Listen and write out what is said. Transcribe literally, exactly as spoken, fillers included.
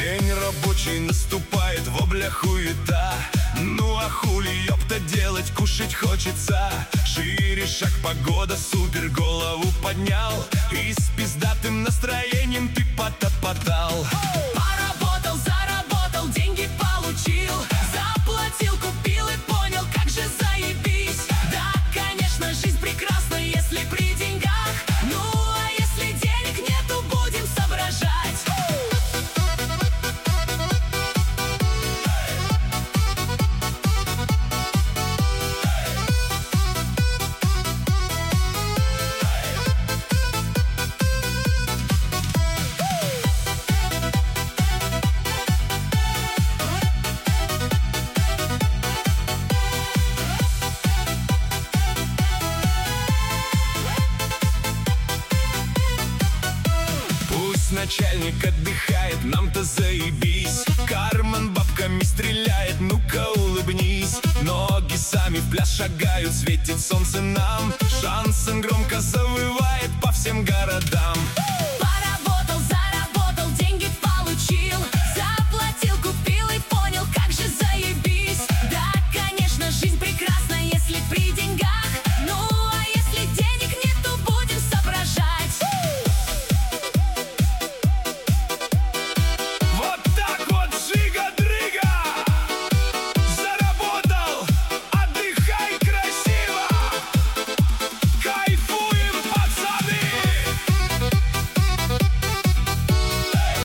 День рабочий наступает, в облях хуета. Ну а хули, ёпта, делать, кушать хочется. Шире шаг, погода, супер, голову поднял. И с пиздатым настроением ты потопотал. Поработал, заработал, деньги получил. Заплатил, купил и понял, как же заебись. Да, конечно, жизнь прекрасна, если при деньгах. Ну а если денег нету, будем соображать. Начальник отдыхает, нам-то заебись. Карман бабками стреляет, ну-ка улыбнись. Ноги сами в пляс шагают, светит солнце нам. Шансен громко завывает по всем городам.